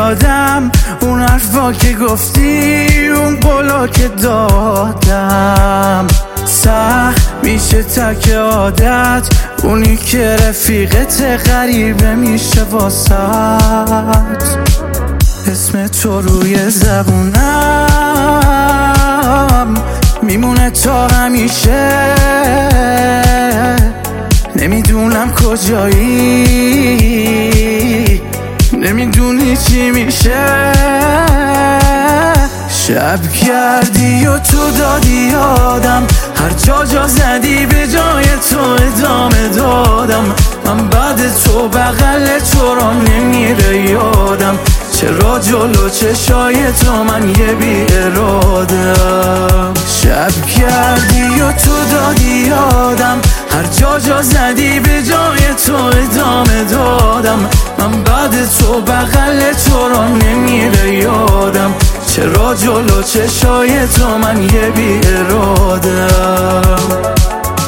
یادم اون حرفا که گفتی، اون قولا که دادم. سخت میشه تک عادت، اونی که رفیقت غریبه میشه واسط. اسم تو روی زبونم میمونه تا همیشه. نمیدونم کجایی، نمیدونی چی میشه. شب کردی و تو دادی یادم، هر جا زدی به جای تو ادامه دادم. من بعد تو بغل تو را نمیره یادم، چرا جلو چشای تو من یه بی ارادم. شب کردی و تو دادی یادم، هر جا زدی به جای تو ادامه دادم. من بعد تو بغل تو را نمیره یادم، چرا جلو چشای تو من یه بی ارادم.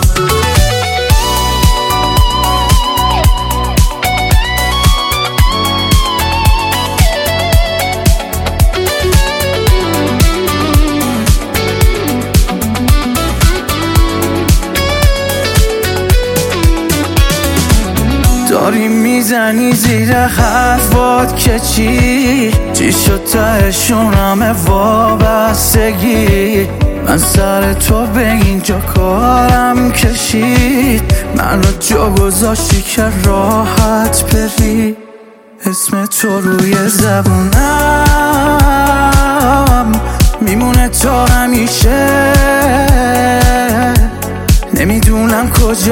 داری میزنی زیر حرفات که چی شد تهشونم وابستگی. من سر تو به اینجا کارم کشید، منو جا گذاشتی که راحت بری. اسم تو روی زبونم میمونه تا همیشه. نمیدونم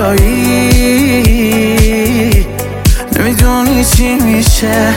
کجایی، نمیدونی چی میشه.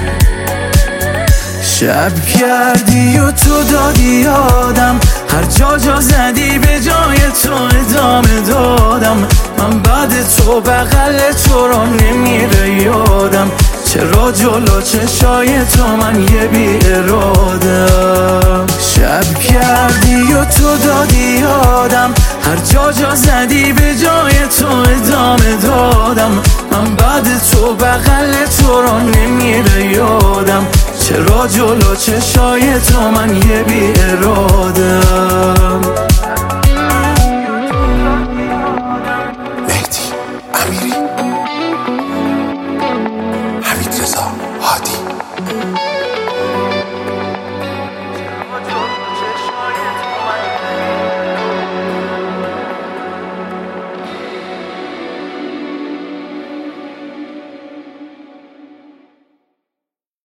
شب کردی و تو دادی یادم، هر جا زدی به جای تو ادامه دادم. من بعد تو بغل تو را نمیره یادم، چرا جلو چشای تو من یه بی ارادم. شب کردی و تو دادی یادم، هر جا زدی به جای تو ادامه دادم. من بعد تو بغل تو را نمیره یادم، چرا جلو چشای تو من یه بی ارادم.